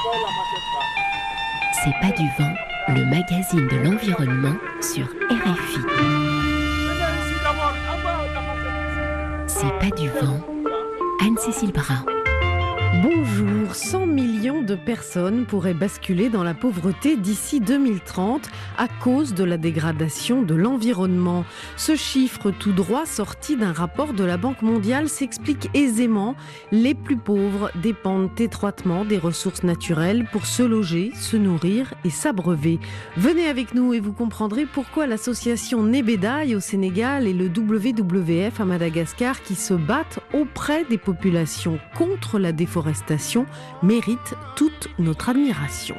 C'est pas du vent, le magazine de l'environnement sur RFI. C'est pas du vent, Anne-Cécile Brun. Bonjour, 100 millions de personnes pourraient basculer dans la pauvreté d'ici 2030 à cause de la dégradation de l'environnement. Ce chiffre tout droit sorti d'un rapport de la Banque mondiale s'explique aisément. Les plus pauvres dépendent étroitement des ressources naturelles pour se loger, se nourrir et s'abreuver. Venez avec nous et vous comprendrez pourquoi l'association Nebedaï au Sénégal et le WWF à Madagascar qui se battent auprès des populations contre la déforestation mérite toute notre admiration.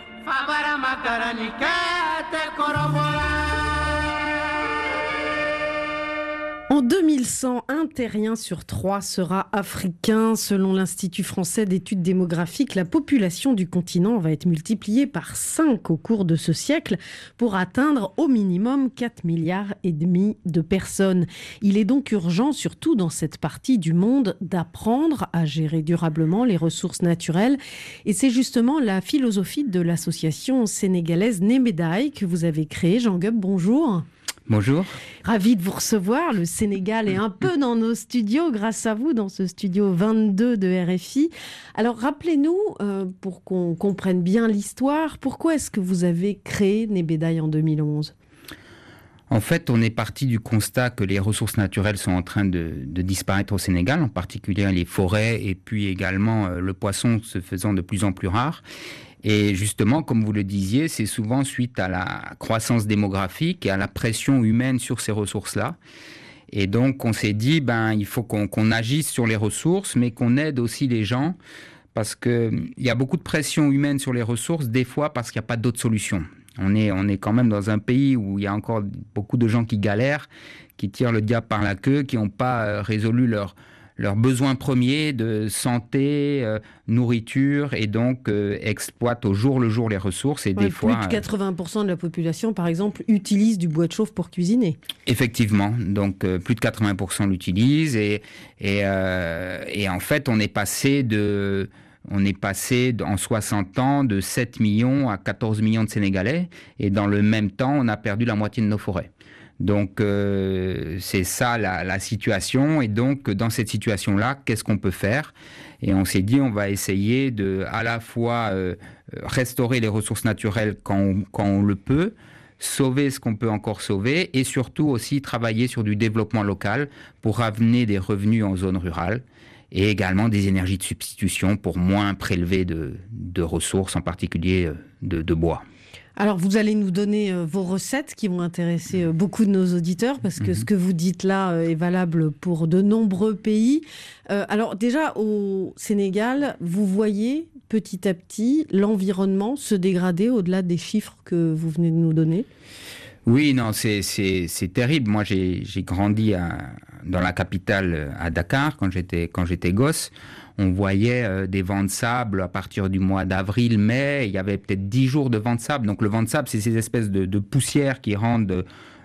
En 2100, un terrien sur 3 sera africain. Selon l'Institut français d'études démographiques, la population du continent va être multipliée par 5 au cours de ce siècle pour atteindre au minimum 4,5 milliards de personnes. Il est donc urgent, surtout dans cette partie du monde, d'apprendre à gérer durablement les ressources naturelles. Et c'est justement la philosophie de l'association sénégalaise Nebedaï que vous avez créée. Jean Gueb, bonjour. Bonjour. Ravi de vous recevoir. Le Sénégal est un peu dans nos studios, grâce à vous, dans ce studio 22 de RFI. Alors, rappelez-nous, pour qu'on comprenne bien l'histoire, pourquoi est-ce que vous avez créé Nebedaï en 2011 ? En fait, on est parti du constat que les ressources naturelles sont en train de disparaître au Sénégal, en particulier les forêts et puis également le poisson se faisant de plus en plus rare. Et justement, comme vous le disiez, c'est souvent suite à la croissance démographique et à la pression humaine sur ces ressources-là. Et donc, on s'est dit, il faut qu'on agisse sur les ressources, mais qu'on aide aussi les gens, parce qu'il y a beaucoup de pression humaine sur les ressources, des fois parce qu'il n'y a pas d'autres solutions. On est quand même dans un pays où il y a encore beaucoup de gens qui galèrent, qui tirent le diable par la queue, qui n'ont pas résolu leurs besoins premiers de santé, nourriture, et donc exploitent au jour le jour les ressources. Et des fois, plus de 80% de la population, par exemple, utilise du bois de chauffe pour cuisiner. Effectivement, donc plus de 80% l'utilisent. Et en fait, on est passé en 60 ans de 7 millions à 14 millions de Sénégalais. Et dans le même temps, on a perdu la moitié de nos forêts. Donc, c'est ça la situation. Et donc, dans cette situation-là, qu'est-ce qu'on peut faire ? Et on s'est dit, on va essayer de, à la fois, restaurer les ressources naturelles quand on le peut, sauver ce qu'on peut encore sauver, et surtout aussi travailler sur du développement local pour amener des revenus en zone rurale et également des énergies de substitution pour moins prélever de ressources, en particulier de bois. Alors, vous allez nous donner vos recettes qui vont intéresser beaucoup de nos auditeurs parce que ce que vous dites là est valable pour de nombreux pays. Alors, déjà, au Sénégal, vous voyez petit à petit l'environnement se dégrader au-delà des chiffres que vous venez de nous donner ? Oui, non, c'est terrible. Moi, j'ai grandi dans la capitale, à Dakar, quand j'étais gosse. On voyait des vents de sable à partir du mois d'avril, mai. Il y avait peut-être 10 jours de vents de sable. Donc, le vent de sable, c'est ces espèces de poussières qui rendent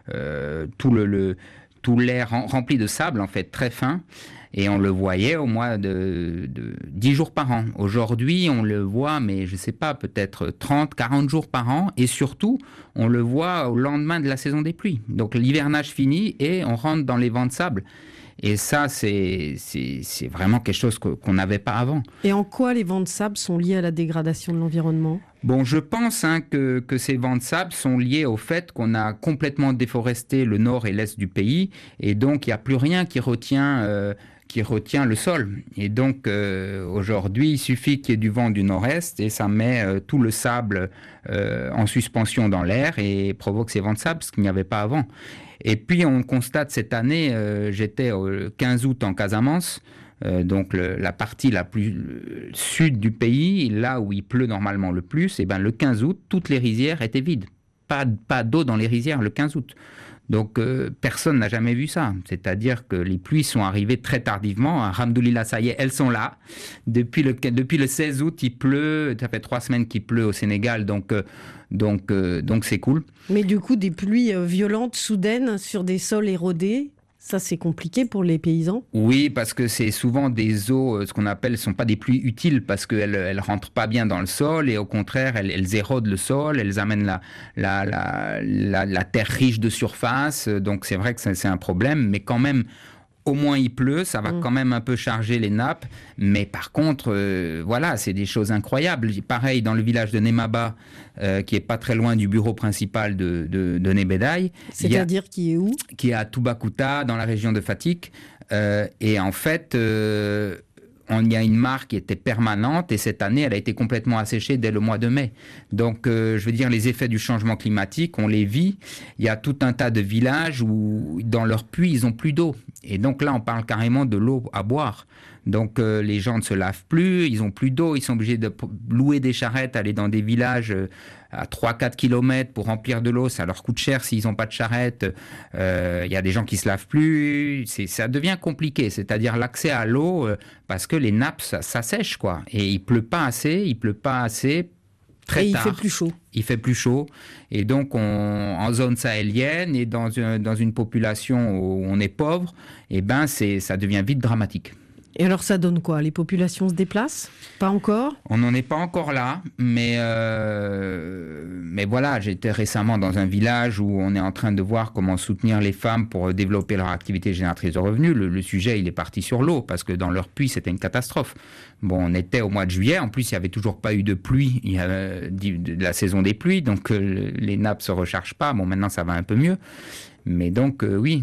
tout l'air rempli de sable, en fait, très fin. Et on le voyait au mois de 10 jours par an. Aujourd'hui, on le voit, mais je ne sais pas, peut-être 30, 40 jours par an. Et surtout, on le voit au lendemain de la saison des pluies. Donc l'hivernage finit et on rentre dans les vents de sable. Et ça, c'est vraiment quelque chose qu'on n'avait pas avant. Et en quoi les vents de sable sont liés à la dégradation de l'environnement ? Bon, je pense que ces vents de sable sont liés au fait qu'on a complètement déforesté le nord et l'est du pays. Et donc, il n'y a plus rien qui retient le sol. Et donc, aujourd'hui, il suffit qu'il y ait du vent du nord-est et ça met tout le sable en suspension dans l'air et provoque ces vents de sable, ce qu'il n'y avait pas avant. Et puis, on constate cette année, j'étais au 15 août en Casamance, donc la partie la plus sud du pays, là où il pleut normalement le plus, et le 15 août, toutes les rizières étaient vides. Pas d'eau dans les rizières le 15 août. Donc, personne n'a jamais vu ça. C'est-à-dire que les pluies sont arrivées très tardivement. Alhamdoulilah, ça y est, elles sont là. Depuis le 16 août, il pleut. Ça fait 3 semaines qu'il pleut au Sénégal, donc c'est cool. Mais du coup, des pluies violentes, soudaines, sur des sols érodés, Ça, c'est compliqué pour les paysans. Oui, parce que c'est souvent des eaux, ce qu'on appelle, sont pas des pluies utiles parce qu'elles rentrent pas bien dans le sol et au contraire, elles érodent le sol, elles amènent la terre riche de surface. Donc c'est vrai que c'est un problème, mais quand même, au moins il pleut, ça va quand même un peu charger les nappes. Mais par contre, voilà, c'est des choses incroyables. Pareil, dans le village de Nemaba, qui est pas très loin du bureau principal de Nebedai. C'est-à-dire qui est où? Qui est à Tubacuta, dans la région de Fatick. Et en fait, il y a une mare qui était permanente et cette année, elle a été complètement asséchée dès le mois de mai. Donc, je veux dire, les effets du changement climatique, on les vit. Il y a tout un tas de villages où, dans leurs puits, ils n'ont plus d'eau. Et donc là, on parle carrément de l'eau à boire. Donc, les gens ne se lavent plus, ils n'ont plus d'eau, ils sont obligés de louer des charrettes, aller dans des villages à 3-4 km pour remplir de l'eau. Ça leur coûte cher s'ils n'ont pas de charrette. Il y a des gens qui ne se lavent plus. Ça devient compliqué, c'est-à-dire l'accès à l'eau, parce que les nappes, ça sèche, quoi. Et il ne pleut pas assez, très tard. Il fait plus chaud. Il fait plus chaud. Et donc, en zone sahélienne et dans une population où on est pauvre, ça devient vite dramatique. Et alors ça donne quoi? Les populations se déplacent? Pas encore? On n'en est pas encore là, mais voilà, j'étais récemment dans un village où on est en train de voir comment soutenir les femmes pour développer leur activité génératrice de revenus. Le sujet, il est parti sur l'eau, parce que dans leur puits, c'était une catastrophe. Bon, on était au mois de juillet, en plus, il n'y avait toujours pas eu de pluie, de la saison des pluies, donc les nappes ne se rechargent pas. Bon, maintenant, ça va un peu mieux. Mais donc, oui,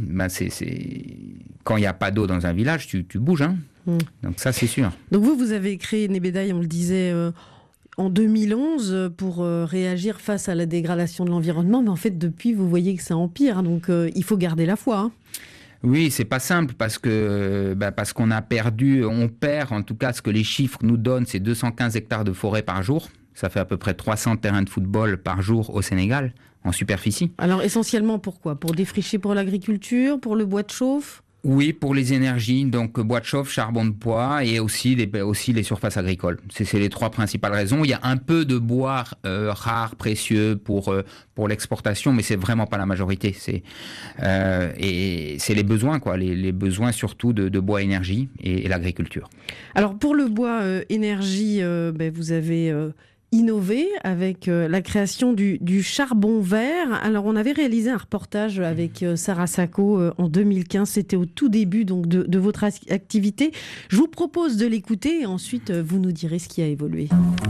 quand il n'y a pas d'eau dans un village, tu bouges, hein. Donc ça, c'est sûr. Donc vous avez créé Nebedai, on le disait, en 2011 pour réagir face à la dégradation de l'environnement. Mais en fait, depuis, vous voyez que ça empire. Donc il faut garder la foi, hein. Oui, c'est pas simple parce qu'on on perd, en tout cas, ce que les chiffres nous donnent, c'est 215 hectares de forêt par jour. Ça fait à peu près 300 terrains de football par jour au Sénégal, en superficie. Alors essentiellement pourquoi? Pour défricher pour l'agriculture, pour le bois de chauffe? Oui, pour les énergies, donc bois de chauffe, charbon de bois et aussi les surfaces agricoles. C'est les trois principales raisons. Il y a un peu de bois rare, précieux pour l'exportation, mais c'est vraiment pas la majorité. Et c'est les besoins, quoi, les besoins surtout de bois énergie et l'agriculture. Alors pour le bois énergie, vous avez innové avec la création du charbon vert. Alors on avait réalisé un reportage avec Sarah Sacco en 2015, c'était au tout début donc de votre activité. Je vous propose de l'écouter et ensuite vous nous direz ce qui a évolué.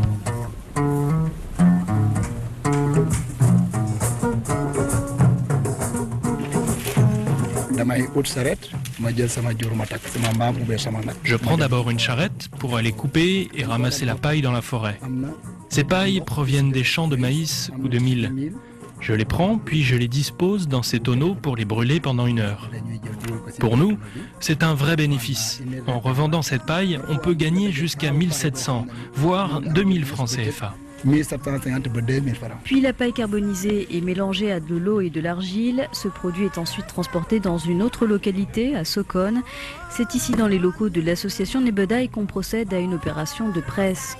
Je prends d'abord une charrette pour aller couper et ramasser la paille dans la forêt. Ces pailles proviennent des champs de maïs ou de mil. Je les prends, puis je les dispose dans ces tonneaux pour les brûler pendant 1 heure. Pour nous, c'est un vrai bénéfice. En revendant cette paille, on peut gagner jusqu'à 1700, voire 2000 francs CFA. Puis la paille carbonisée est mélangée à de l'eau et de l'argile. Ce produit est ensuite transporté dans une autre localité, à Sokone. C'est ici dans les locaux de l'association Nebedai qu'on procède à une opération de presse.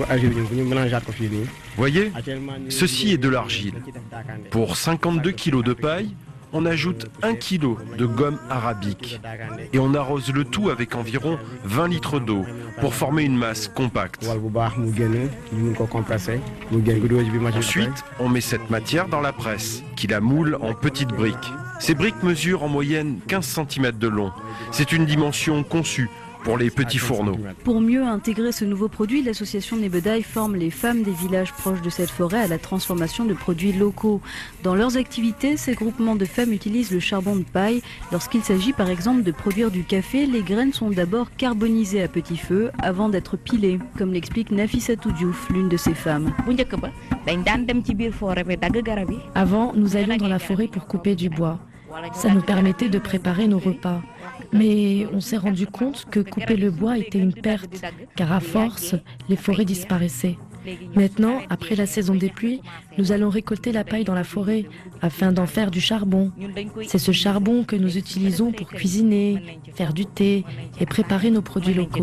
Voyez, ceci est de l'argile. Pour 52 kilos de paille, on ajoute 1 kilo de gomme arabique et on arrose le tout avec environ 20 litres d'eau pour former une masse compacte. Ensuite, on met cette matière dans la presse qui la moule en petites briques. Ces briques mesurent en moyenne 15 cm de long. C'est une dimension conçue pour les petits fourneaux. Pour mieux intégrer ce nouveau produit, l'association Nebedai forme les femmes des villages proches de cette forêt à la transformation de produits locaux. Dans leurs activités, ces groupements de femmes utilisent le charbon de paille. Lorsqu'il s'agit par exemple de produire du café, les graines sont d'abord carbonisées à petit feu avant d'être pilées, comme l'explique Nafissatou Diouf, l'une de ces femmes. Avant, nous allions dans la forêt pour couper du bois. Ça nous permettait de préparer nos repas. Mais on s'est rendu compte que couper le bois était une perte, car à force, les forêts disparaissaient. Maintenant, après la saison des pluies, nous allons récolter la paille dans la forêt afin d'en faire du charbon. C'est ce charbon que nous utilisons pour cuisiner, faire du thé et préparer nos produits locaux.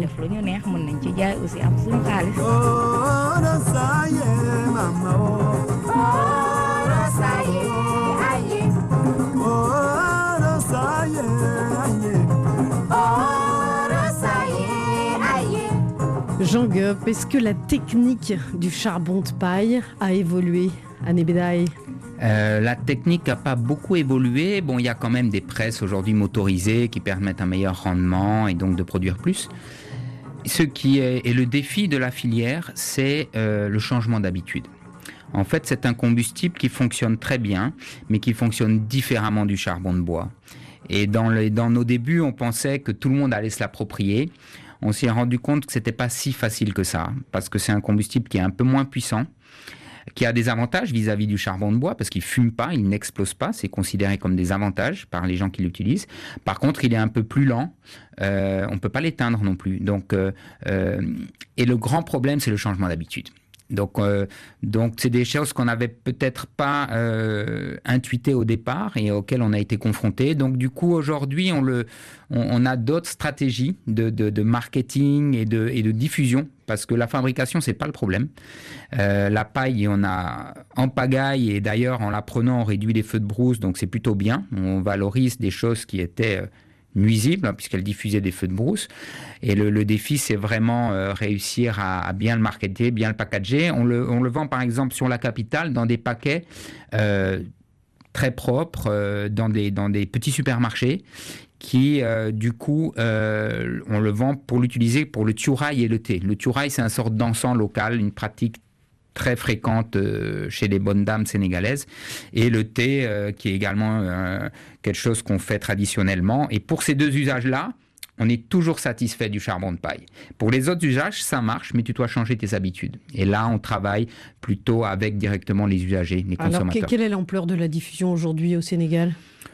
Jean Gueup, est-ce que la technique du charbon de paille a évolué à Nebédaï ? La technique n'a pas beaucoup évolué. Bon, il y a quand même des presses aujourd'hui motorisées qui permettent un meilleur rendement et donc de produire plus. Ce qui est le défi de la filière, c'est le changement d'habitude. En fait, c'est un combustible qui fonctionne très bien, mais qui fonctionne différemment du charbon de bois. Et dans nos débuts, on pensait que tout le monde allait se l'approprier. On s'est rendu compte que c'était pas si facile que ça, parce que c'est un combustible qui est un peu moins puissant, qui a des avantages vis-à-vis du charbon de bois, parce qu'il fume pas, il n'explose pas, c'est considéré comme des avantages par les gens qui l'utilisent. Par contre, il est un peu plus lent, on peut pas l'éteindre non plus. Donc, et le grand problème, c'est le changement d'habitude. Donc c'est des choses qu'on n'avait peut-être pas intuitées au départ et auxquelles on a été confronté. Donc du coup aujourd'hui on a d'autres stratégies de marketing et de diffusion, parce que la fabrication c'est pas le problème. La paille on a en pagaille, et d'ailleurs en la prenant on réduit les feux de brousse, donc c'est plutôt bien. On valorise des choses qui étaient nuisible, puisqu'elle diffusait des feux de brousse. Et le défi, c'est vraiment réussir à bien le marketer, bien le packager. On le vend, par exemple, sur la capitale, dans des paquets très propres, dans des petits supermarchés, qui, du coup, on le vend pour l'utiliser pour le tiuraï et le thé. Le tiuraï, c'est une sorte d'encens local, une pratique très fréquente chez les bonnes dames sénégalaises, et le thé qui est également quelque chose qu'on fait traditionnellement. Et pour ces deux usages-là, on est toujours satisfait du charbon de paille. Pour les autres usages, ça marche, mais tu dois changer tes habitudes. Et là, on travaille plutôt avec directement les usagers, les consommateurs. Alors, quelle est l'ampleur de la diffusion aujourd'hui au Sénégal ?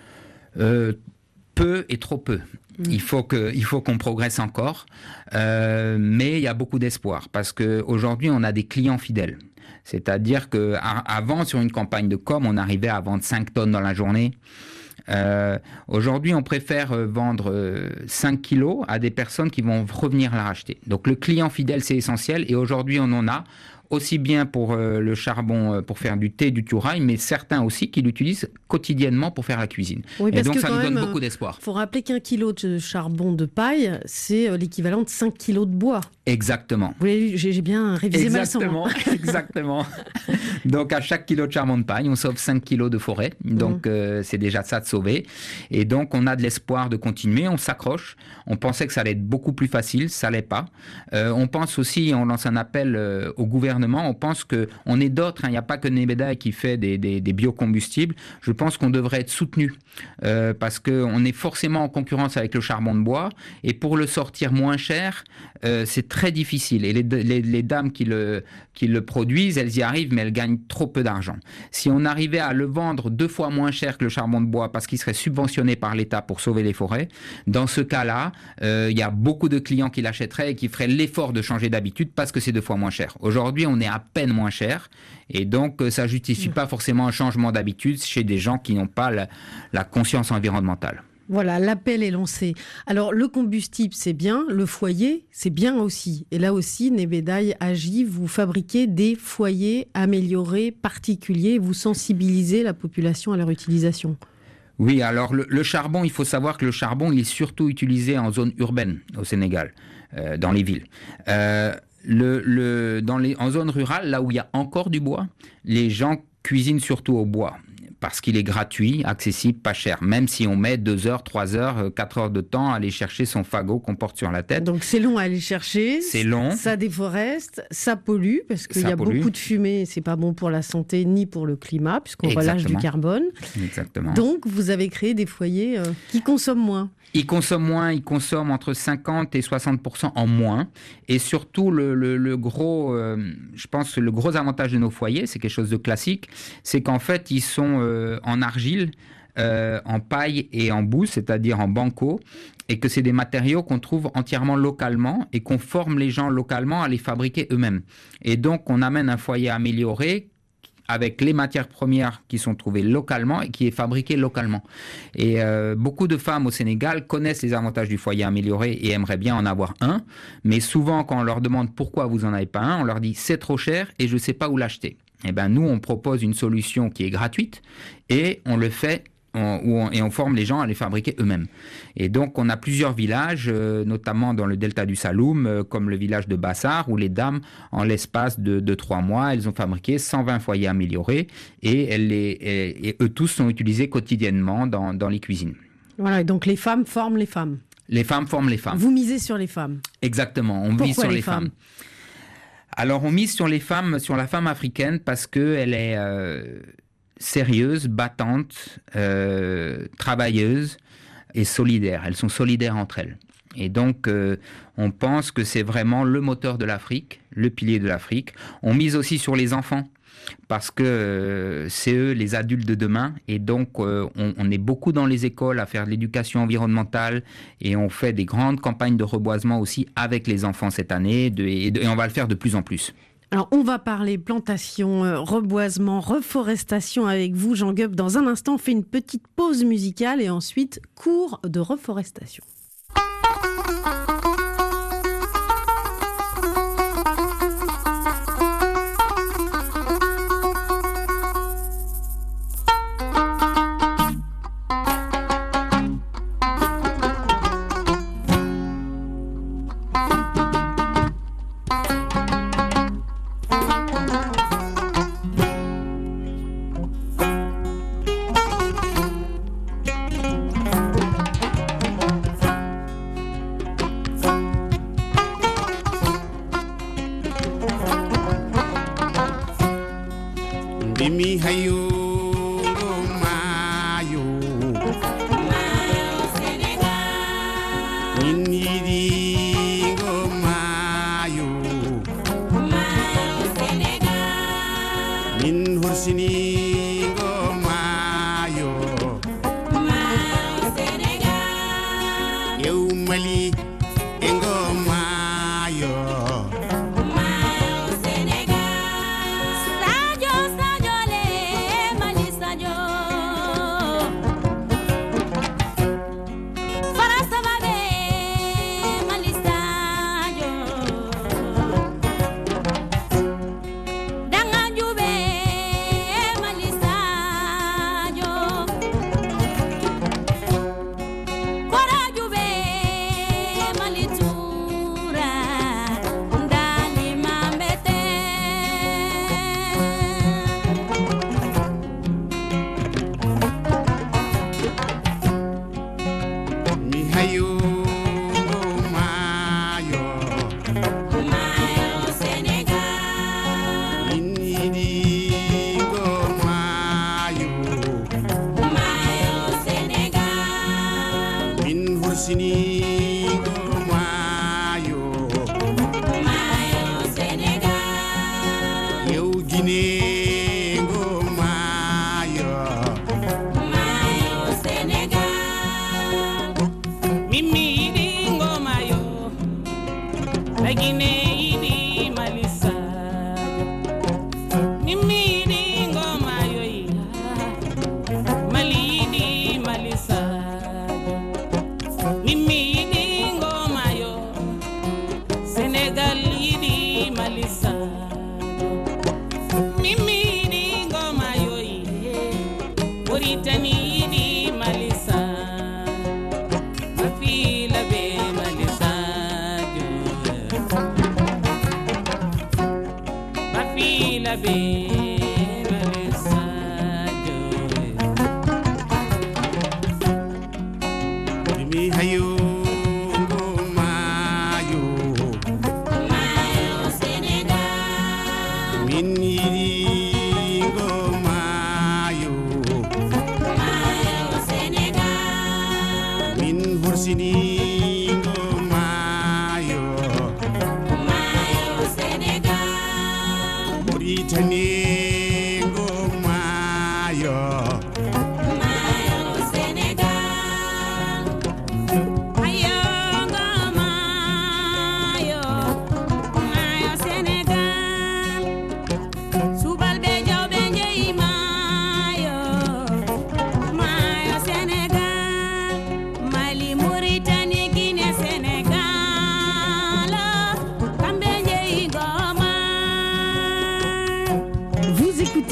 Peu et trop peu. Il faut qu'on progresse encore, mais il y a beaucoup d'espoir, parce qu'aujourd'hui, on a des clients fidèles. C'est-à-dire qu'avant, sur une campagne de com, on arrivait à vendre 5 tonnes dans la journée. Aujourd'hui, on préfère vendre 5 kilos à des personnes qui vont revenir la racheter. Donc le client fidèle, c'est essentiel, et aujourd'hui, on en a aussi bien pour le charbon, pour faire du thé, du tiuraï, mais certains aussi qui l'utilisent quotidiennement pour faire la cuisine. Oui, et donc ça nous donne beaucoup d'espoir. Il faut rappeler qu'1 kilo de charbon de paille, c'est l'équivalent de 5 kilos de bois. Exactement. J'ai bien révisé ma leçon. Exactement. Donc à chaque kilo de charbon de paille, on sauve 5 kilos de forêt. Donc c'est déjà ça de sauver. Et donc on a de l'espoir de continuer, on s'accroche. On pensait que ça allait être beaucoup plus facile, ça l'est pas. On pense aussi, on lance un appel au gouvernement. On pense qu'on est d'autres, il n'y a pas que Nebédaï qui fait des biocombustibles. Je pense qu'on devrait être soutenu parce qu'on est forcément en concurrence avec le charbon de bois, et pour le sortir moins cher, c'est très difficile. Et les dames qui le produisent, elles y arrivent, mais elles gagnent trop peu d'argent. Si on arrivait à le vendre 2 fois moins cher que le charbon de bois, parce qu'il serait subventionné par l'État pour sauver les forêts, dans ce cas-là, il y a beaucoup de clients qui l'achèteraient et qui feraient l'effort de changer d'habitude parce que c'est 2 fois moins cher. Aujourd'hui, on est à peine moins cher, et donc ça justifie pas forcément un changement d'habitude chez des gens qui n'ont pas la conscience environnementale. Voilà, l'appel est lancé. Alors, le combustible, c'est bien. Le foyer, c'est bien aussi. Et là aussi, Nebédaï agit. Vous fabriquez des foyers améliorés, particuliers. Vous sensibilisez la population à leur utilisation. Oui, alors le charbon, il faut savoir que le charbon, il est surtout utilisé en zone urbaine au Sénégal, dans les villes. En zone rurale, là où il y a encore du bois, les gens cuisinent surtout au bois, parce qu'il est gratuit, accessible, pas cher, même si on met 2 heures, 3 heures, 4 heures de temps à aller chercher son fagot qu'on porte sur la tête. Donc c'est long à aller chercher, c'est long, ça déforeste, ça pollue, parce qu'il y a beaucoup de fumée, c'est pas bon pour la santé ni pour le climat, puisqu'on relâche du carbone. Exactement. Donc vous avez créé des foyers qui consomment moins. Ils consomment entre 50 et 60% en moins. Et surtout, le gros avantage de nos foyers, c'est quelque chose de classique, c'est qu'en fait, ils sont en argile, en paille et en boue, c'est-à-dire en banco, et que c'est des matériaux qu'on trouve entièrement localement et qu'on forme les gens localement à les fabriquer eux-mêmes. Et donc, on amène un foyer amélioré avec les matières premières qui sont trouvées localement et qui est fabriqué localement. Et beaucoup de femmes au Sénégal connaissent les avantages du foyer amélioré et aimeraient bien en avoir un, mais souvent quand on leur demande pourquoi vous n'en avez pas un, on leur dit c'est trop cher et je ne sais pas où l'acheter. Eh bien nous, on propose une solution qui est gratuite et on le fait on forme les gens à les fabriquer eux-mêmes. Et donc, on a plusieurs villages, notamment dans le delta du Saloum, comme le village de Bassar, où les dames, en l'espace de 3 mois, elles ont fabriqué 120 foyers améliorés et eux tous sont utilisés quotidiennement dans les cuisines. Voilà, et donc les femmes forment les femmes. Les femmes forment les femmes. Vous misez sur les femmes. Exactement, on mise sur les femmes. Alors, on mise sur les femmes, sur la femme africaine, parce qu'elle est sérieuse, battante, travailleuse et solidaire. Elles sont solidaires entre elles. Et donc, on pense que c'est vraiment le moteur de l'Afrique, le pilier de l'Afrique. On mise aussi sur les enfants, parce que c'est eux les adultes de demain. Et donc, on est beaucoup dans les écoles à faire de l'éducation environnementale et on fait des grandes campagnes de reboisement aussi avec les enfants cette année et on va le faire de plus en plus. Alors, on va parler plantation, reboisement, reforestation avec vous, Jean Gueb. Dans un instant, on fait une petite pause musicale et ensuite, cours de reforestation.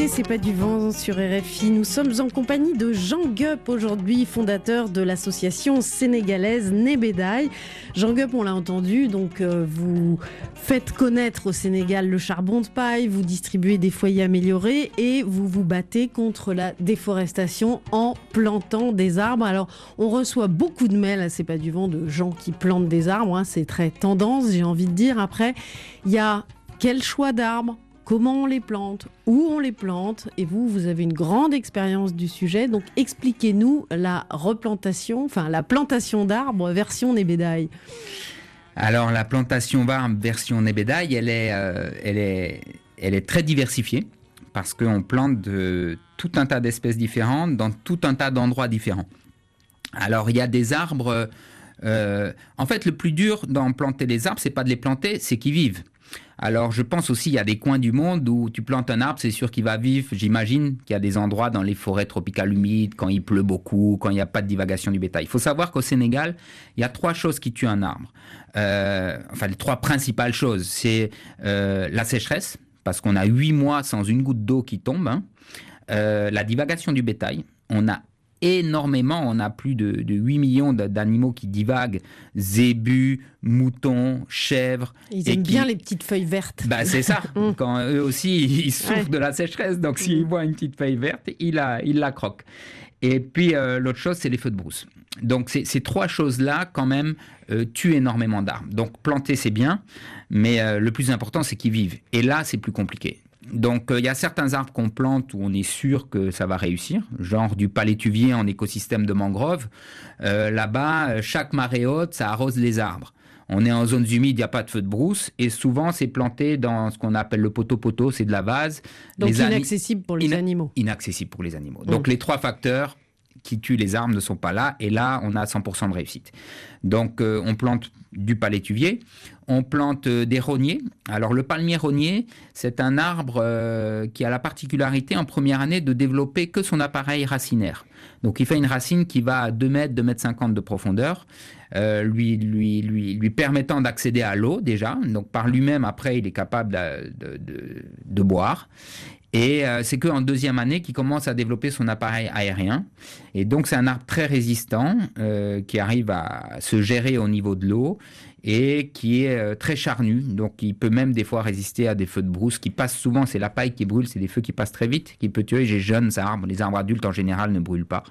écoutez C'est pas du vent sur RFI. Nous sommes en compagnie de Jean Gueup aujourd'hui, fondateur de l'association sénégalaise Nebedaï. Jean Gueup, on l'a entendu, donc vous faites connaître au Sénégal le charbon de paille, vous distribuez des foyers améliorés et vous vous battez contre la déforestation en plantant des arbres. Alors, on reçoit beaucoup de mails à C'est pas du vent de gens qui plantent des arbres, hein, c'est très tendance, j'ai envie de dire. Après, il y a quel choix d'arbres ? Comment on les plante, où on les plante, et vous avez une grande expérience du sujet, donc expliquez-nous la plantation d'arbres version Nebedaï. Alors la plantation d'arbres version Nebedaï, elle est très diversifiée, parce qu'on plante tout un tas d'espèces différentes dans tout un tas d'endroits différents. Alors il y a des arbres, en fait le plus dur dans planter des arbres, c'est pas de les planter, c'est qu'ils vivent. Alors, je pense aussi, il y a des coins du monde où tu plantes un arbre, c'est sûr qu'il va vivre. J'imagine qu'il y a des endroits dans les forêts tropicales humides, quand il pleut beaucoup, quand il n'y a pas de divagation du bétail. Il faut savoir qu'au Sénégal, il y a 3 choses qui tuent un arbre. Les 3 principales choses, c'est la sécheresse, parce qu'on a 8 mois sans une goutte d'eau qui tombe. La divagation du bétail, on a énormément, on a plus de 8 millions d'animaux qui divaguent, zébus, moutons, chèvres. Ils aiment bien les petites feuilles vertes. Bah, c'est ça, quand eux aussi ils souffrent de la sécheresse, donc s'ils voient une petite feuille verte, ils la croquent. Et puis l'autre chose, c'est les feux de brousse. Donc ces 3 choses-là, quand même, tuent énormément d'arbres. Donc planter, c'est bien, mais le plus important, c'est qu'ils vivent. Et là, c'est plus compliqué. Donc, il y a certains arbres qu'on plante où on est sûr que ça va réussir, genre du palétuvier en écosystème de mangrove. Là-bas, chaque marée haute, ça arrose les arbres. On est en zones humides, il n'y a pas de feu de brousse, et souvent, c'est planté dans ce qu'on appelle le poteau-poteau, c'est de la vase. Donc, inaccessible pour les animaux. Inaccessible pour les animaux. Donc, les 3 facteurs qui tuent les arbres ne sont pas là, et là, on a 100% de réussite. Donc, on plante du palétuvier, on plante des rogniers. Alors, le palmier rognier, c'est un arbre qui a la particularité en première année de développer que son appareil racinaire. Donc, il fait une racine qui va à 2 mètres, 2,50 mètres de profondeur, lui permettant d'accéder à l'eau déjà. Donc, par lui-même, après, il est capable de boire. Et c'est qu'en 2e année qu'il commence à développer son appareil aérien. Et donc, c'est un arbre très résistant qui arrive à se gérer au niveau de l'eau et qui est très charnu. Donc, il peut même des fois résister à des feux de brousse qui passent souvent. C'est la paille qui brûle, c'est des feux qui passent très vite, qui peut tuer les jeunes arbres. Les arbres adultes, en général, ne brûlent pas.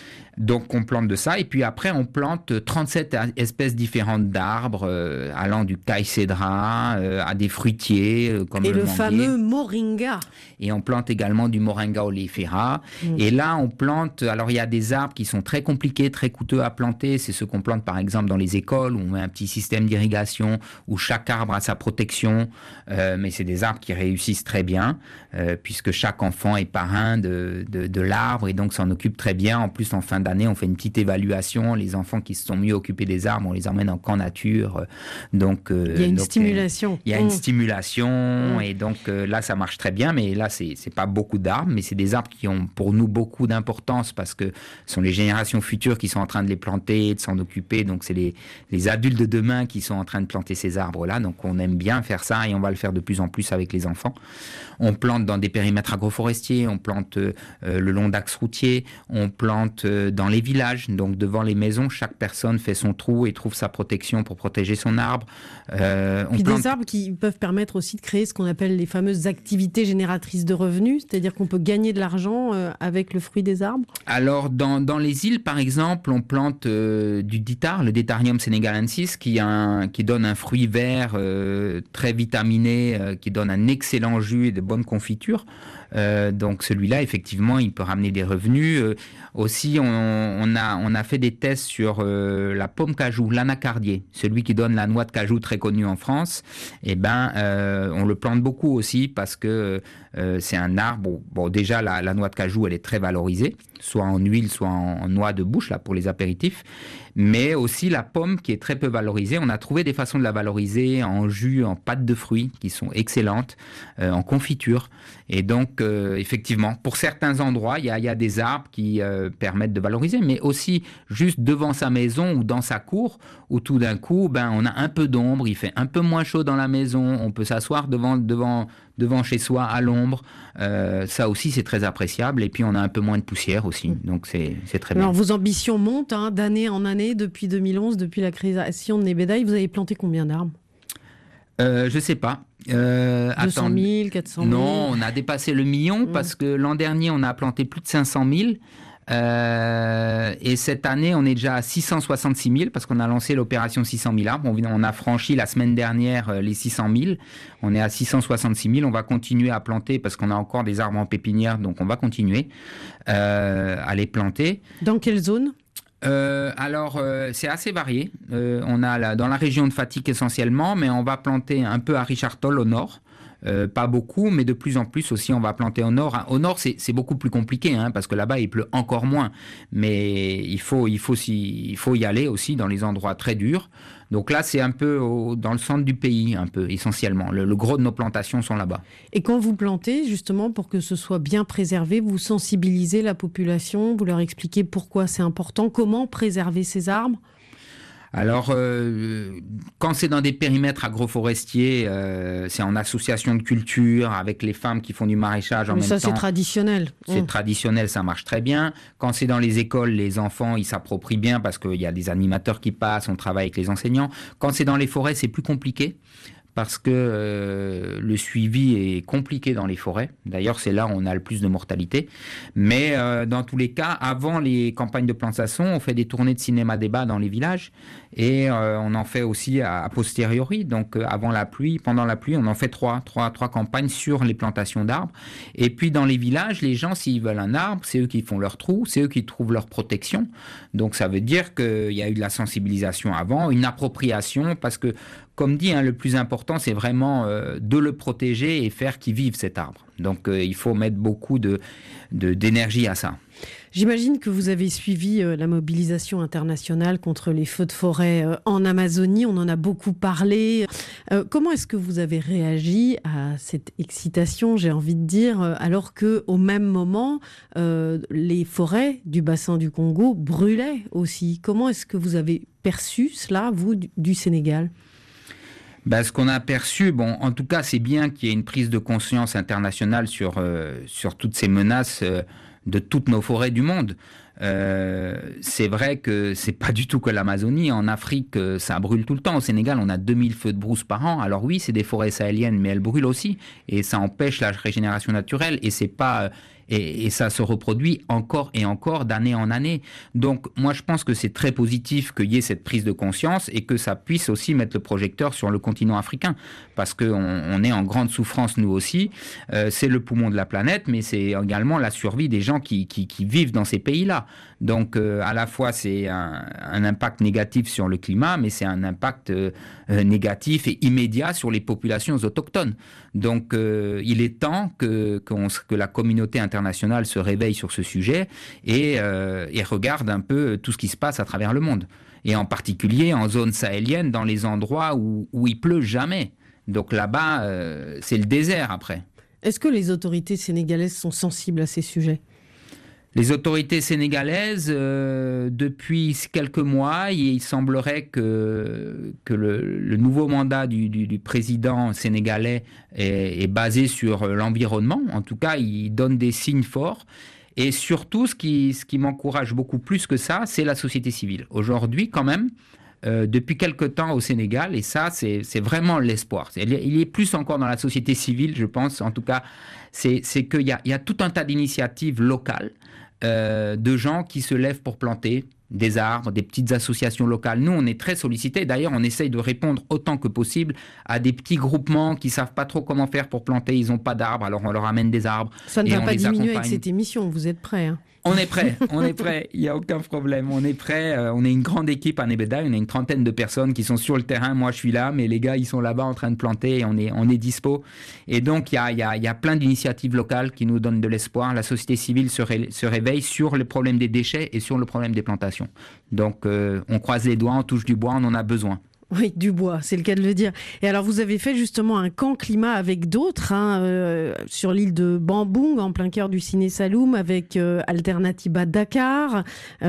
Donc, on plante de ça. Et puis après, on plante 37 espèces différentes d'arbres, allant du caïcédra à des fruitiers, comme le manguier. Fameux moringa. Et on plante également du moringa oleifera. Et là, on plante... Alors, il y a des arbres qui sont très compliqués, très coûteux à planter. C'est ceux qu'on plante, par exemple, dans les écoles, où on met un petit système d'irrigation, où chaque arbre a sa protection. Mais c'est des arbres qui réussissent très bien, puisque chaque enfant est parrain de l'arbre et donc s'en occupe très bien. En plus, en fin d'année, on fait une petite évaluation. Les enfants qui se sont mieux occupés des arbres, on les emmène en camp nature. Donc, il y a une stimulation. Il y a une stimulation. Et donc, là, ça marche très bien. Mais là, c'est pas beaucoup d'arbres, mais c'est des arbres qui ont pour nous beaucoup d'importance parce que ce sont les générations futures qui sont en train de les planter, de s'en occuper. Donc, c'est les adultes de demain qui sont en train de planter ces arbres-là. Donc, on aime bien faire ça et on va le faire de plus en plus avec les enfants. On plante dans des périmètres agroforestiers, on plante le long d'axes routiers, on plante dans les villages, donc devant les maisons, chaque personne fait son trou et trouve sa protection pour protéger son arbre. Puis des arbres qui peuvent permettre aussi de créer ce qu'on appelle les fameuses activités génératrices de revenus, c'est-à-dire qu'on peut gagner de l'argent avec le fruit des arbres. Alors dans les îles, par exemple, on plante du ditar, le Ditarium senegalensis, qui donne un fruit vert très vitaminé, qui donne un excellent jus et de bonnes confitures. Donc celui-là, effectivement, il peut ramener des revenus. Aussi, on a fait des tests sur la pomme cajou, l'anacardier, celui qui donne la noix de cajou très connue en France. Et on le plante beaucoup aussi parce que c'est un arbre. Bon, déjà la noix de cajou, elle est très valorisée, soit en huile, soit en noix de bouche là pour les apéritifs. Mais aussi la pomme qui est très peu valorisée. On a trouvé des façons de la valoriser en jus, en pâte de fruits qui sont excellentes, en confiture. Et donc, effectivement, pour certains endroits, il y a des arbres qui permettent de valoriser, mais aussi juste devant sa maison ou dans sa cour, où tout d'un coup, on a un peu d'ombre, il fait un peu moins chaud dans la maison, on peut s'asseoir devant chez soi à l'ombre. Ça aussi, c'est très appréciable. Et puis, on a un peu moins de poussière aussi. Donc, c'est très bien. Alors, vos ambitions montent d'année en année depuis 2011, depuis la création de Nebedaï. Vous avez planté combien d'arbres ? Je sais pas. 200 000, 400 000 ? Non, on a dépassé le million parce que l'an dernier, on a planté plus de 500 000. Et cette année, on est déjà à 666 000 parce qu'on a lancé l'opération 600 000 arbres. On a franchi la semaine dernière les 600 000. On est à 666 000. On va continuer à planter parce qu'on a encore des arbres en pépinière, donc on va continuer à les planter. Dans quelle zone ? C'est assez varié. On a dans la région de Fatick essentiellement, mais on va planter un peu à Richardtol au nord. Pas beaucoup, mais de plus en plus aussi, on va planter au nord. Au nord, c'est beaucoup plus compliqué, parce que là-bas, il pleut encore moins. Mais il faut y aller aussi dans les endroits très durs. Donc là, c'est un peu dans le centre du pays, un peu essentiellement. Le gros de nos plantations sont là-bas. Et quand vous plantez, justement, pour que ce soit bien préservé, vous sensibilisez la population, vous leur expliquez pourquoi c'est important, comment préserver ces arbres ? Alors, quand c'est dans des périmètres agroforestiers, c'est en association de culture avec les femmes qui font du maraîchage en même temps. Mais ça, c'est traditionnel. C'est traditionnel, ça marche très bien. Quand c'est dans les écoles, les enfants, ils s'approprient bien parce qu'il y a des animateurs qui passent, on travaille avec les enseignants. Quand c'est dans les forêts, c'est plus compliqué. Parce que le suivi est compliqué dans les forêts. D'ailleurs, c'est là où on a le plus de mortalité. Mais dans tous les cas, avant les campagnes de plantation, on fait des tournées de cinéma-débat dans les villages. Et on en fait aussi a posteriori. Donc, avant la pluie, pendant la pluie, on en fait trois campagnes sur les plantations d'arbres. Et puis, dans les villages, les gens, s'ils veulent un arbre, c'est eux qui font leur trou, c'est eux qui trouvent leur protection. Donc, ça veut dire qu'il y a eu de la sensibilisation avant, une appropriation, parce que comme dit, le plus important, c'est vraiment de le protéger et faire qu'il vive cet arbre. Donc, il faut mettre beaucoup d'énergie à ça. J'imagine que vous avez suivi la mobilisation internationale contre les feux de forêt en Amazonie. On en a beaucoup parlé. Comment est-ce que vous avez réagi à cette excitation, j'ai envie de dire, alors qu'au même moment, les forêts du bassin du Congo brûlaient aussi ? Comment est-ce que vous avez perçu cela, vous, du Sénégal ? Ce qu'on a perçu, en tout cas, c'est bien qu'il y ait une prise de conscience internationale sur toutes ces menaces de toutes nos forêts du monde. C'est vrai que c'est pas du tout que l'Amazonie. En Afrique, ça brûle tout le temps. Au Sénégal, on a 2000 feux de brousse par an. Alors oui, c'est des forêts sahéliennes, mais elles brûlent aussi. Et ça empêche la régénération naturelle. Et c'est pas... Et ça se reproduit encore et encore d'année en année. Donc, moi, je pense que c'est très positif qu'il y ait cette prise de conscience et que ça puisse aussi mettre le projecteur sur le continent africain. Parce qu'on est en grande souffrance, nous aussi. C'est le poumon de la planète, mais c'est également la survie des gens qui vivent dans ces pays-là. Donc, à la fois, c'est un impact négatif sur le climat, mais c'est un impact négatif et immédiat sur les populations autochtones. Donc, il est temps que la communauté internationale se réveille sur ce sujet et regarde un peu tout ce qui se passe à travers le monde. Et en particulier en zone sahélienne, dans les endroits où il pleut jamais. Donc là-bas, c'est le désert après. Est-ce que les autorités sénégalaises sont sensibles à ces sujets ? Les autorités sénégalaises, depuis quelques mois, il semblerait que le nouveau mandat du président sénégalais est basé sur l'environnement. En tout cas, il donne des signes forts. Et surtout, ce qui m'encourage beaucoup plus que ça, c'est la société civile. Aujourd'hui, quand même, depuis quelque temps au Sénégal, et ça, c'est vraiment l'espoir. Il est plus encore dans la société civile, je pense. En tout cas, c'est qu'il y a tout un tas d'initiatives locales de gens qui se lèvent pour planter des arbres, des petites associations locales. Nous, on est très sollicités. D'ailleurs, on essaye de répondre autant que possible à des petits groupements qui ne savent pas trop comment faire pour planter. Ils n'ont pas d'arbres, alors on leur amène des arbres. Ça ne va pas diminuer avec cette émission, vous êtes prêts, On est prêt, il n'y a aucun problème, on est prêt, on est une grande équipe à Nebedaï, on est une trentaine de personnes qui sont sur le terrain, moi je suis là, mais les gars ils sont là-bas en train de planter et on est dispo. Et donc il y a plein d'initiatives locales qui nous donnent de l'espoir, la société civile se réveille sur le problème des déchets et sur le problème des plantations. Donc on croise les doigts, on touche du bois, on en a besoin. Oui, du bois, c'est le cas de le dire. Et alors, vous avez fait justement un camp climat avec d'autres, sur l'île de Bamboung, en plein cœur du Ciné Saloum, avec Alternativa Dakar,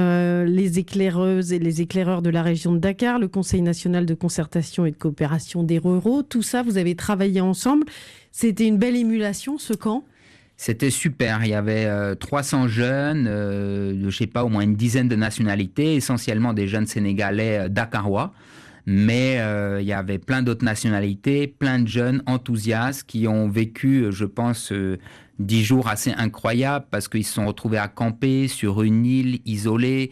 les éclaireuses et les éclaireurs de la région de Dakar, le Conseil national de concertation et de coopération des ruraux. Tout ça, vous avez travaillé ensemble. C'était une belle émulation, ce camp ? C'était super. Il y avait 300 jeunes, je sais pas, au moins une dizaine de nationalités, essentiellement des jeunes Sénégalais dakarois. Mais il y avait plein d'autres nationalités, plein de jeunes enthousiastes qui ont vécu, je pense, 10 jours assez incroyables parce qu'ils se sont retrouvés à camper sur une île isolée,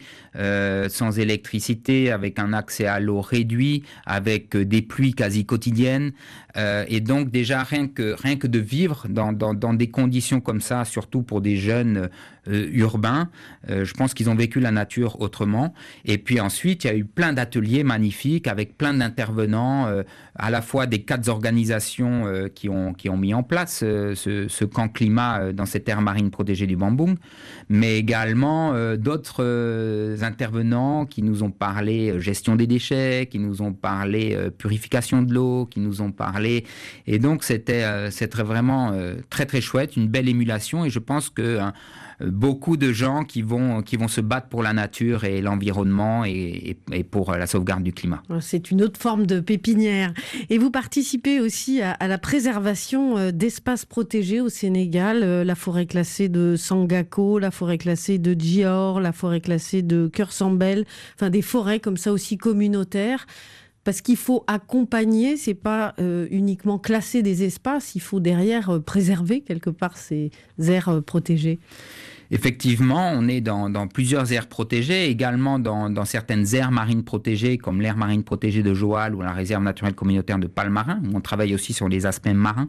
sans électricité, avec un accès à l'eau réduit, avec des pluies quasi quotidiennes. Et donc déjà, rien que de vivre dans des conditions comme ça, surtout pour des jeunes urbains, je pense qu'ils ont vécu la nature autrement. Et puis ensuite, il y a eu plein d'ateliers magnifiques avec plein d'intervenants, à la fois des 4 organisations qui ont mis en place ce camp climat dans cette aire marine protégée du Bamboung, mais également d'autres intervenants qui nous ont parlé gestion des déchets, qui nous ont parlé purification de l'eau, qui nous ont parlé... Et donc, c'était vraiment très, très chouette, une belle émulation. Et je pense que beaucoup de gens qui vont se battre pour la nature et l'environnement et pour la sauvegarde du climat. C'est une autre forme de pépinière. Et vous participez aussi à la préservation d'espaces protégés au Sénégal, la forêt classée de Sangako, la forêt classée de Djihor, la forêt classée de Keur Sambel, enfin des forêts comme ça aussi communautaires. Parce qu'il faut accompagner, c'est pas uniquement classer des espaces, il faut derrière préserver quelque part ces aires protégées. Effectivement, on est dans plusieurs aires protégées, également dans certaines aires marines protégées, comme l'aire marine protégée de Joal ou la réserve naturelle communautaire de Palmarin, où on travaille aussi sur les aspects marins.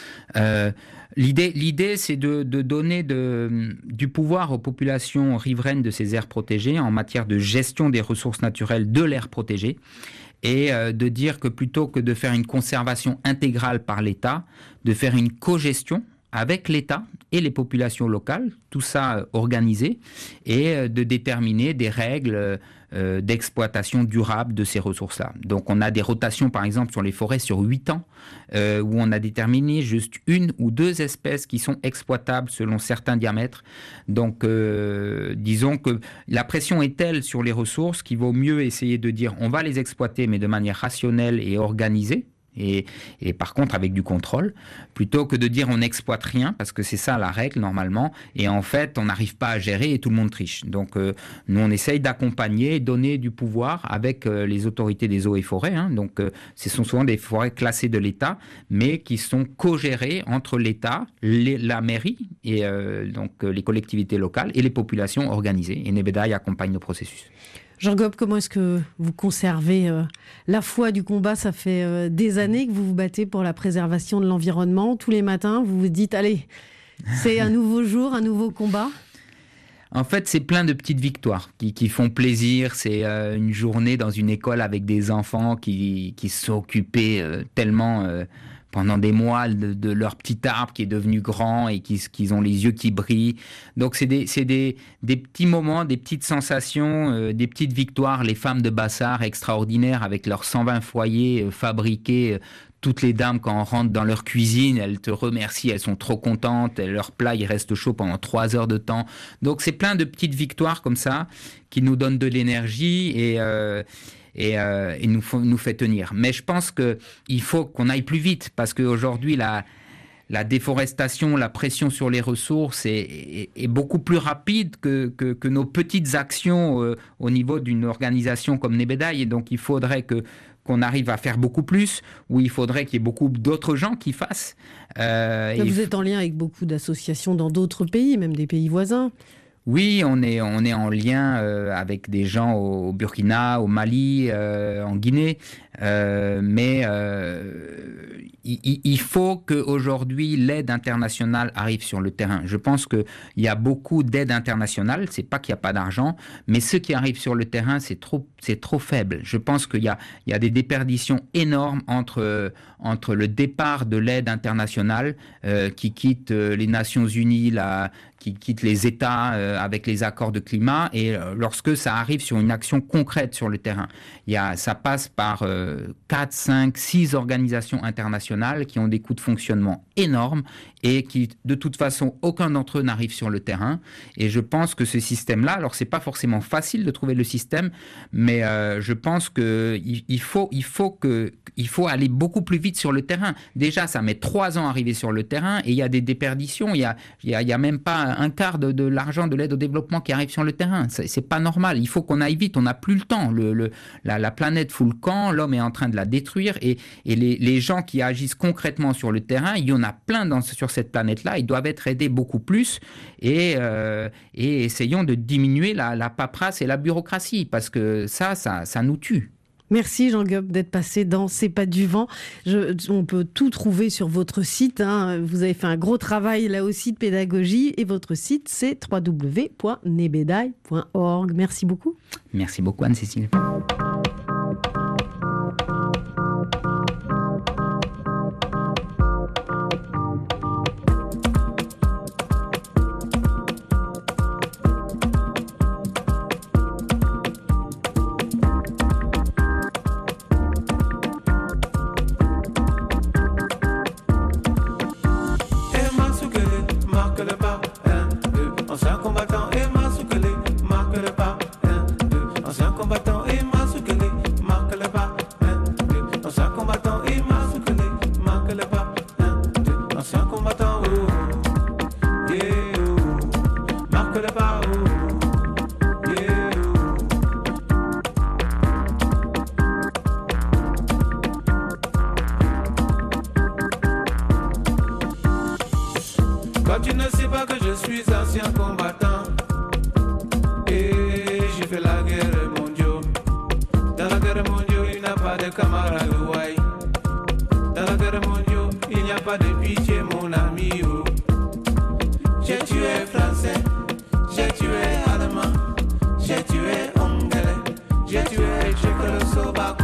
L'idée, c'est de donner du pouvoir aux populations riveraines de ces aires protégées en matière de gestion des ressources naturelles de l'aire protégée. Et de dire que plutôt que de faire une conservation intégrale par l'État, de faire une cogestion avec l'État et les populations locales, tout ça organisé, et de déterminer des règles d'exploitation durable de ces ressources-là. Donc on a des rotations par exemple sur les forêts sur 8 ans, où on a déterminé juste 1 ou 2 espèces qui sont exploitables selon certains diamètres. Donc disons que la pression est telle sur les ressources qu'il vaut mieux essayer de dire on va les exploiter mais de manière rationnelle et organisée. Et par contre avec du contrôle, plutôt que de dire on n'exploite rien, parce que c'est ça la règle normalement, et en fait on n'arrive pas à gérer et tout le monde triche. Donc nous on essaye d'accompagner, donner du pouvoir avec les autorités des eaux et forêts, donc ce sont souvent des forêts classées de l'État, mais qui sont co-gérées entre l'État, la mairie, et donc les collectivités locales et les populations organisées. Et Nebedaï accompagne le processus. Jean Gob, comment est-ce que vous conservez la foi du combat ? Ça fait des années que vous vous battez pour la préservation de l'environnement. Tous les matins, vous vous dites, allez, c'est un nouveau jour, un nouveau combat ? En fait, c'est plein de petites victoires qui font plaisir. C'est une journée dans une école avec des enfants qui se sont occupés tellement... pendant des mois de leur petit arbre qui est devenu grand et qu'ils ont les yeux qui brillent. Donc c'est des petits moments, des petites sensations, des petites victoires. Les femmes de Bassar extraordinaires avec leurs 120 foyers fabriqués. Toutes les dames, quand on rentre dans leur cuisine, elles te remercient, elles sont trop contentes. Leur plat, il reste chaud pendant 3 heures de temps. Donc c'est plein de petites victoires comme ça qui nous donnent de l'énergie et nous fait tenir. Mais je pense qu'il faut qu'on aille plus vite parce qu'aujourd'hui, la déforestation, la pression sur les ressources est beaucoup plus rapide que nos petites actions au niveau d'une organisation comme Nebedaï. Et donc, il faudrait qu'on arrive à faire beaucoup plus, ou il faudrait qu'il y ait beaucoup d'autres gens qui fassent. Vous êtes en lien avec beaucoup d'associations dans d'autres pays, même des pays voisins. Oui, on est en lien avec des gens au Burkina, au Mali, en Guinée, mais il faut qu'aujourd'hui l'aide internationale arrive sur le terrain. Je pense qu'il y a beaucoup d'aide internationale, c'est pas qu'il n'y a pas d'argent, mais ce qui arrive sur le terrain, c'est trop faible. Je pense qu'il y a des déperditions énormes entre le départ de l'aide internationale qui quitte les Nations Unies, qui quitte les États avec les accords de climat, et lorsque ça arrive sur une action concrète sur le terrain. Ça passe par 4, 5, 6 organisations internationales qui ont des coûts de fonctionnement énormes et qui, de toute façon, aucun d'entre eux n'arrive sur le terrain. Et je pense que ce système-là, alors c'est pas forcément facile de trouver le système, mais je pense qu'il faut aller beaucoup plus vite sur le terrain. Déjà, ça met 3 ans à arriver sur le terrain et il y a des déperditions. Il y a même pas un quart de l'argent de l'aide au développement qui arrive sur le terrain. C'est pas normal. Il faut qu'on aille vite. On n'a plus le temps. La planète fout le camp. L'homme est en train de la détruire et les gens qui agissent concrètement sur le terrain, il y en a plein sur cette planète-là. Ils doivent être aidés beaucoup plus et essayons de diminuer la paperasse et la bureaucratie parce que ça nous tue. Merci Jean Gueb d'être passé dans C'est pas du vent. On peut tout trouver sur votre site. Vous avez fait un gros travail là aussi de pédagogie et votre site c'est www.nebedaï.org. Merci beaucoup. Merci beaucoup Anne-Cécile. Quand tu ne sais pas que je suis ancien combattant et j'ai fait la guerre mondiale. Dans la guerre mondiale, il n'y a pas de camaraderie. Dans la guerre mondiale, il n'y a pas de pitié, mon ami. Oh. J'ai tué français, j'ai tué allemand, j'ai tué anglais, j'ai tué tchécoslovaque.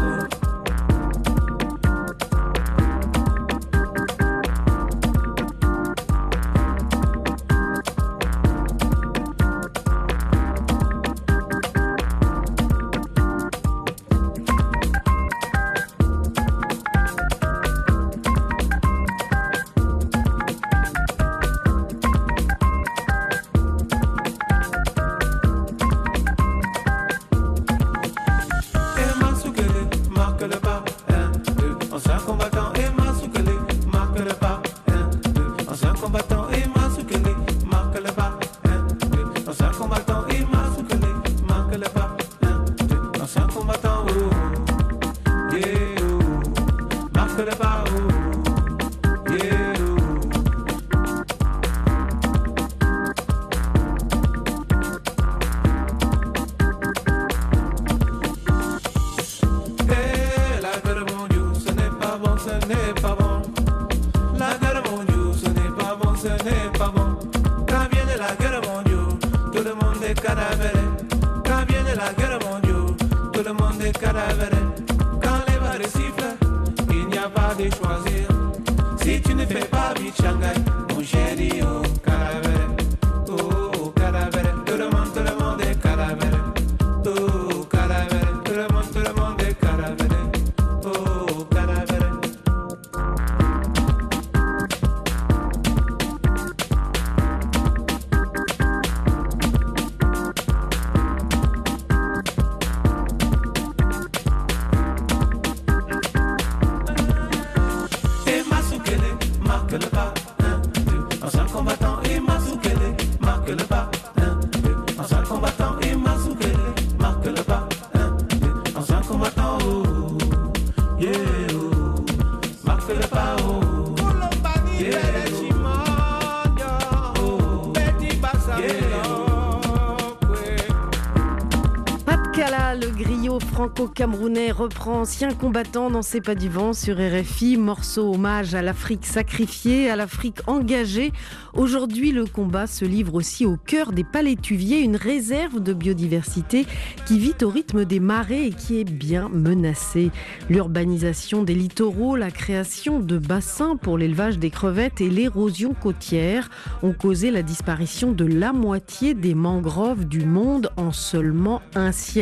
Franco-camerounais reprend Ancien combattant dans C'est pas du vent sur RFI, morceau hommage à l'Afrique sacrifiée, à l'Afrique engagée. Aujourd'hui, le combat se livre aussi au cœur des palétuviers, une réserve de biodiversité qui vit au rythme des marées et qui est bien menacée. L'urbanisation des littoraux, la création de bassins pour l'élevage des crevettes et l'érosion côtière ont causé la disparition de la moitié des mangroves du monde en seulement un siècle. Vous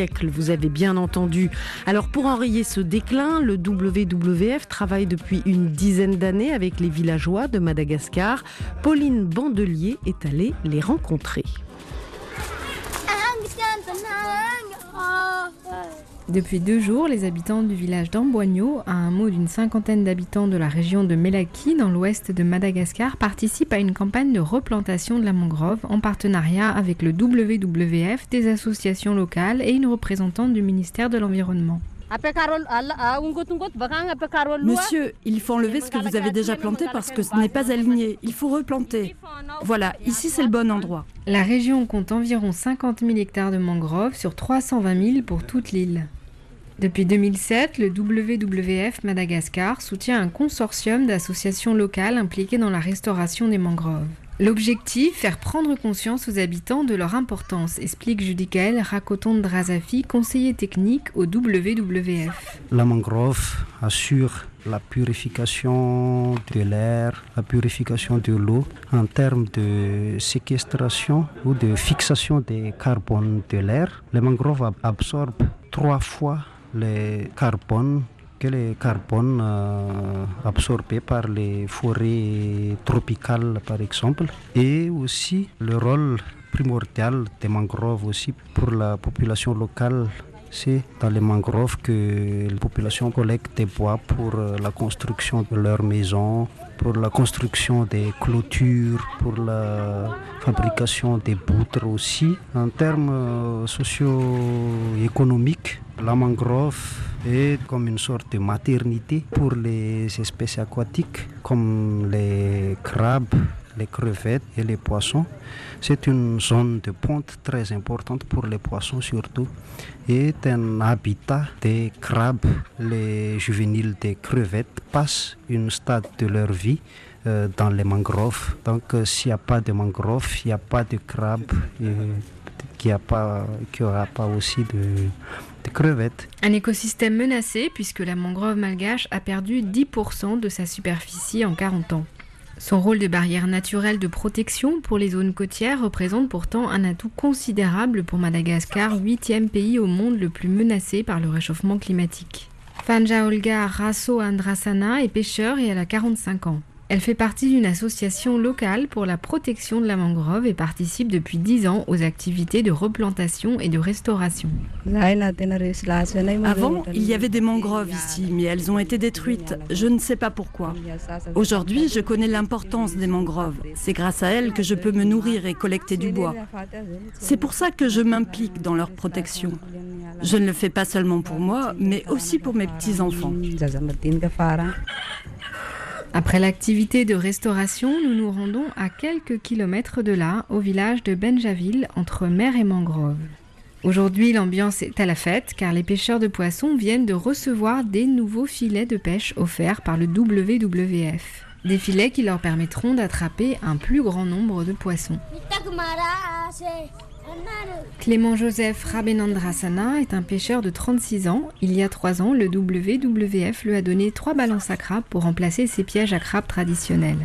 vous avez bien entendu. Alors pour enrayer ce déclin, le WWF travaille depuis une dizaine d'années avec les villageois de Madagascar. Pauline Bandelier est allée les rencontrer. Depuis 2 jours, les habitants du village d'Amboigno, à un hameau d'une 50aine d'habitants de la région de Melaky, dans l'ouest de Madagascar, participent à une campagne de replantation de la mangrove en partenariat avec le WWF, des associations locales et une représentante du ministère de l'Environnement. Monsieur, il faut enlever ce que vous avez déjà planté parce que ce n'est pas aligné. Il faut replanter. Voilà, ici c'est le bon endroit. La région compte environ 50 000 hectares de mangroves sur 320 000 pour toute l'île. Depuis 2007, le WWF Madagascar soutient un consortium d'associations locales impliquées dans la restauration des mangroves. L'objectif, faire prendre conscience aux habitants de leur importance, explique Judicaël Rakotondrazafi, conseiller technique au WWF. La mangrove assure la purification de l'air, la purification de l'eau en termes de séquestration ou de fixation des carbones de l'air. Les mangroves absorbent 3 fois le carbone que les carbones absorbés par les forêts tropicales par exemple, et aussi le rôle primordial des mangroves aussi pour la population locale. C'est dans les mangroves que la population collecte des bois pour la construction de leurs maisons, pour la construction des clôtures, pour la fabrication des poutres aussi. En termes socio-économiques, la mangrove est comme une sorte de maternité pour les espèces aquatiques comme les crabes, les crevettes et les poissons. C'est une zone de ponte très importante pour les poissons surtout et est un habitat des crabes. Les juvéniles des crevettes passent une stade de leur vie dans les mangroves. Donc s'il n'y a pas de mangroves, il n'y a pas de crabes et qu'il n'y aura pas aussi de crevettes. Un écosystème menacé puisque la mangrove malgache a perdu 10% de sa superficie en 40 ans. Son rôle de barrière naturelle de protection pour les zones côtières représente pourtant un atout considérable pour Madagascar, 8e pays au monde le plus menacé par le réchauffement climatique. Fanja Olga Rasso Andrasana est pêcheur et elle a 45 ans. Elle fait partie d'une association locale pour la protection de la mangrove et participe depuis 10 ans aux activités de replantation et de restauration. Avant, il y avait des mangroves ici, mais elles ont été détruites. Je ne sais pas pourquoi. Aujourd'hui, je connais l'importance des mangroves. C'est grâce à elles que je peux me nourrir et collecter du bois. C'est pour ça que je m'implique dans leur protection. Je ne le fais pas seulement pour moi, mais aussi pour mes petits-enfants. Après l'activité de restauration, nous nous rendons à quelques kilomètres de là, au village de Benjaville, entre mer et mangrove. Aujourd'hui, l'ambiance est à la fête car les pêcheurs de poissons viennent de recevoir des nouveaux filets de pêche offerts par le WWF. Des filets qui leur permettront d'attraper un plus grand nombre de poissons. Clément-Joseph Rabenandrasana est un pêcheur de 36 ans. Il y a 3 ans, le WWF lui a donné 3 balances à crabes pour remplacer ses pièges à crabes traditionnels.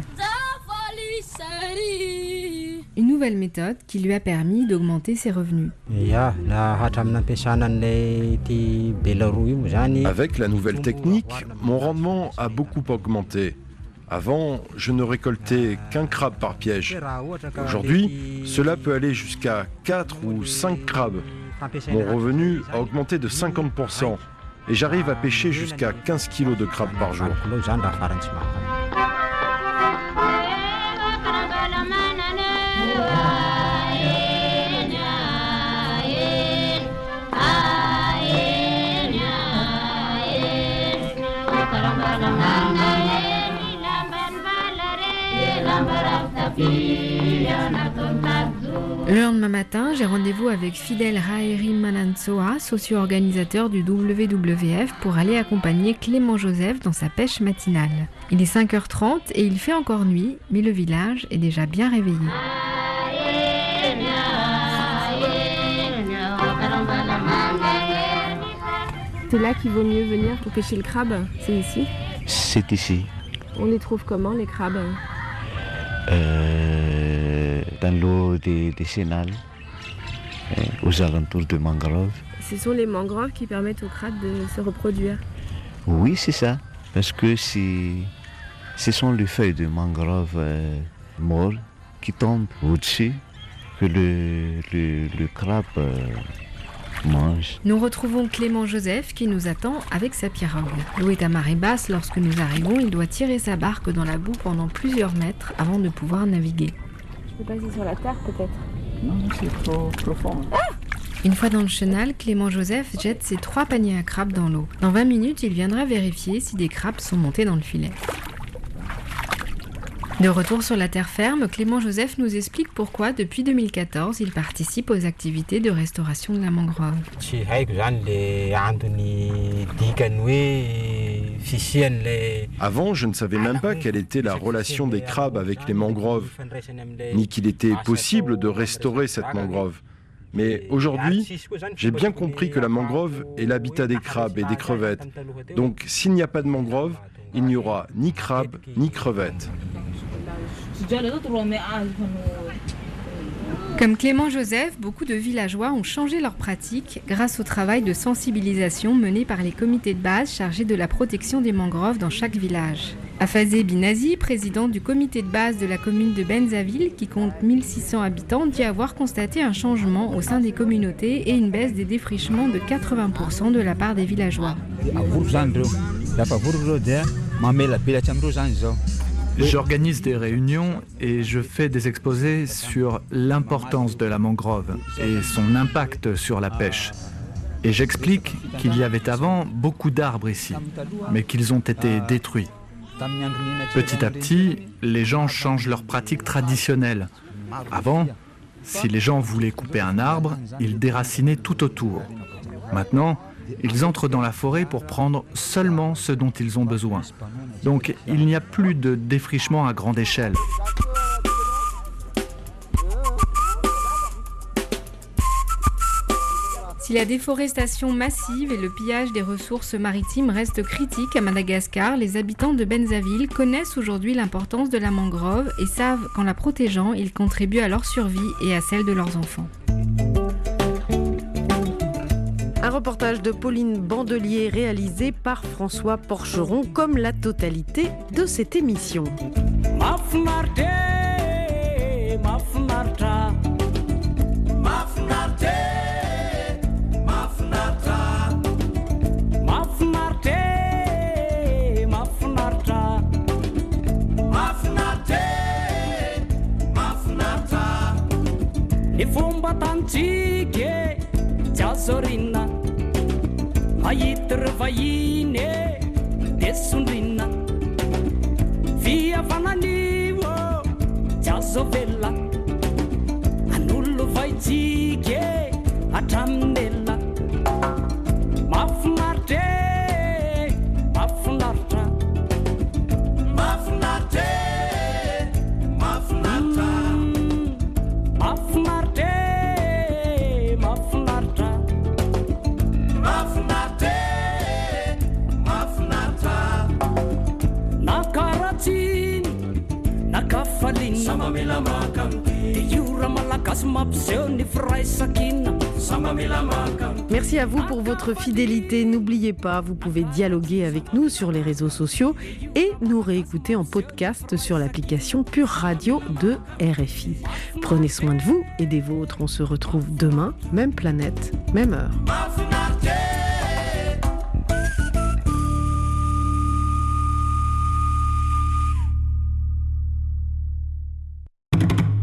Une nouvelle méthode qui lui a permis d'augmenter ses revenus. Avec la nouvelle technique, mon rendement a beaucoup augmenté. Avant, je ne récoltais qu'un crabe par piège. Aujourd'hui, cela peut aller jusqu'à 4 ou 5 crabes. Mon revenu a augmenté de 50% et j'arrive à pêcher jusqu'à 15 kg de crabes par jour. Le lendemain matin, j'ai rendez-vous avec Fidel Raeri Manantsoa, socio-organisateur du WWF, pour aller accompagner Clément Joseph dans sa pêche matinale. Il est 5h30 et il fait encore nuit, mais le village est déjà bien réveillé. C'est là qu'il vaut mieux venir pour pêcher le crabe, c'est ici? C'est ici. On les trouve comment, les crabes? Dans l'eau décennale, aux alentours de mangroves. ce sont les mangroves qui permettent aux crabes de se reproduire. Oui, c'est ça. Parce que ce sont les feuilles de mangrove mortes qui tombent au-dessus que le crabe mange. Nous retrouvons Clément Joseph qui nous attend avec sa pirogue. L'eau est à marée basse. Lorsque nous arrivons, il doit tirer sa barque dans la boue pendant plusieurs mètres avant de pouvoir naviguer. Je peux passer sur la terre peut-être? Non, c'est trop profond. Une fois dans le chenal, Clément Joseph jette ses 3 paniers à crabes dans l'eau. Dans 20 minutes, il viendra vérifier si des crabes sont montés dans le filet. De retour sur la terre ferme, Clément Joseph nous explique pourquoi, depuis 2014, il participe aux activités de restauration de la mangrove. Avant, je ne savais même pas quelle était la relation des crabes avec les mangroves, ni qu'il était possible de restaurer cette mangrove. Mais aujourd'hui, j'ai bien compris que la mangrove est l'habitat des crabes et des crevettes. Donc, s'il n'y a pas de mangrove, il n'y aura ni crabes ni crevettes. Comme Clément Joseph, beaucoup de villageois ont changé leurs pratiques grâce au travail de sensibilisation mené par les comités de base chargés de la protection des mangroves dans chaque village. Afazé Binazi, président du comité de base de la commune de Benzaville, qui compte 1600 habitants, dit avoir constaté un changement au sein des communautés et une baisse des défrichements de 80% de la part des villageois. J'organise des réunions et je fais des exposés sur l'importance de la mangrove et son impact sur la pêche. Et j'explique qu'il y avait avant beaucoup d'arbres ici, mais qu'ils ont été détruits. Petit à petit, les gens changent leurs pratiques traditionnelles. Avant, si les gens voulaient couper un arbre, ils déracinaient tout autour. Maintenant, ils entrent dans la forêt pour prendre seulement ce dont ils ont besoin. Donc, il n'y a plus de défrichement à grande échelle. Si la déforestation massive et le pillage des ressources maritimes restent critiques à Madagascar, les habitants de Benzaville connaissent aujourd'hui l'importance de la mangrove et savent qu'en la protégeant, ils contribuent à leur survie et à celle de leurs enfants. Un reportage de Pauline Bandelier réalisé par François Porcheron, comme la totalité de cette émission. Sorina, Ayitra Vaine, Desundina, Via Vananivo, Jazovella, Anullo Vaitike, Atamnella, Mafnarte, Mafnarta, Mafnarte, Mafnarta, Mafnarte. Merci à vous pour votre fidélité. N'oubliez pas, vous pouvez dialoguer avec nous sur les réseaux sociaux et nous réécouter en podcast sur l'application Pure Radio de RFI. Prenez soin de vous et des vôtres. On se retrouve demain, même planète, même heure.